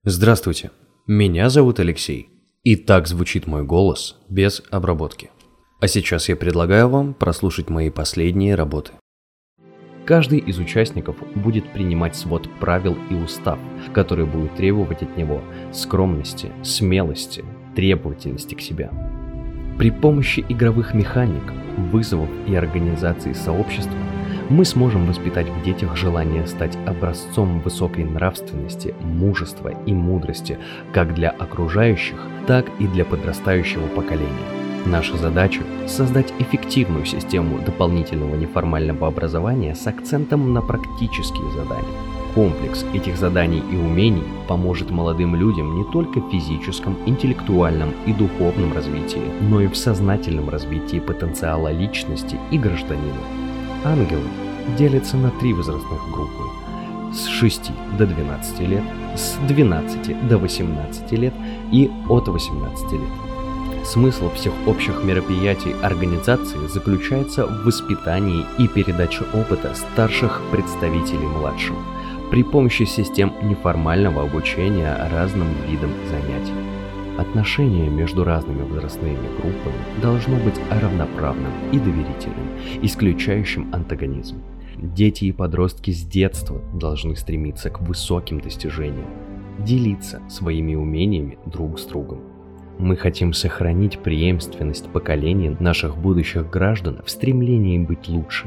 Здравствуйте, меня зовут Алексей, и так звучит мой голос без обработки. А сейчас я предлагаю вам прослушать мои последние работы. Каждый из участников будет принимать свод правил и устав, которые будут требовать от него скромности, смелости, требовательности к себе. При помощи игровых механик, вызовов и организации сообщества мы сможем воспитать в детях желание стать образцом высокой нравственности, мужества и мудрости как для окружающих, так и для подрастающего поколения. Наша задача – создать эффективную систему дополнительного неформального образования с акцентом на практические задания. Комплекс этих заданий и умений поможет молодым людям не только в физическом, интеллектуальном и духовном развитии, но и в сознательном развитии потенциала личности и гражданина. Ангелы делятся на 3 возрастных группы – с 6 до 12 лет, с 12 до 18 лет и от 18 лет. Смысл всех общих мероприятий организации заключается в воспитании и передаче опыта старших представителей младшим при помощи систем неформального обучения разным видам занятий. Отношение между разными возрастными группами должно быть равноправным и доверительным, исключающим антагонизм. Дети и подростки с детства должны стремиться к высоким достижениям, делиться своими умениями друг с другом. Мы хотим сохранить преемственность поколений наших будущих граждан в стремлении быть лучше.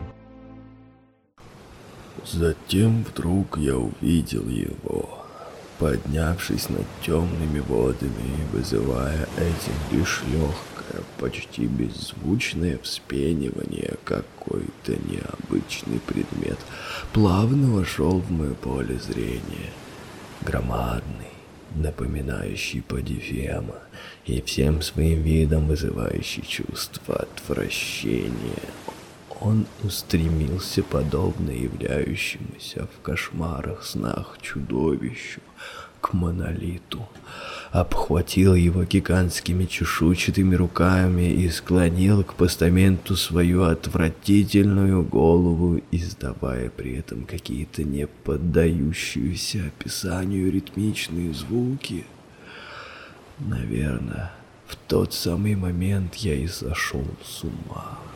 Затем вдруг я увидел его, поднявшись над темными водами и вызывая этим лишь легкое, почти беззвучное вспенивание, какой-то необычный предмет плавно вошел в мое поле зрения. Громадный, напоминающий Подифема и всем своим видом вызывающий чувство отвращения. Он устремился, подобно являющемуся в кошмарах снах чудовищу, к монолиту, обхватил его гигантскими чешуйчатыми руками и склонил к постаменту свою отвратительную голову, издавая при этом какие-то не поддающиеся описанию ритмичные звуки. Наверное, в тот самый момент я и сошел с ума.